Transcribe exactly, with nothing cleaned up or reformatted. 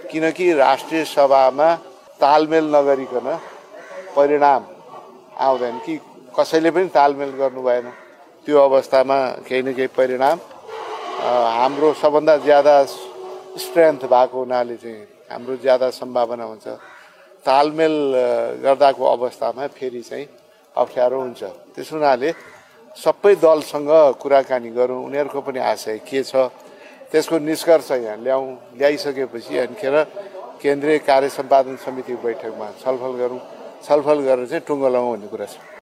किनकि राष्ट्रिय सभामा तालमेल नगरिकन परिणाम आउँदैन कि कसैले पनि तालमेल गर्नु भएन। त्यो अवस्थामा केही न केही परिणाम हाम्रो सबभन्दा ज्यादा स्ट्रेन्थ भएको हुनाले चाहिँ हाम्रो ज्यादा सम्भावना हुन्छ। तालमेल गर्दाको अवस्थामा फेरि चाहिँ अप्ठ्यारो हुन्छ। त्यस हुनाले सबै दलसँग कुराकानी गरौँ, उनीहरूको पनि आशय के छ, त्यसको निष्कर्ष यहाँ ल्याउँ। ल्याइसकेपछि अनिखेर केन्द्रीय कार्य सम्पादन समिति बैठकमा छलफल गरौँ। छलफल गरेर चाहिँ टुङ्गो लगाउँ भन्ने कुरा छ।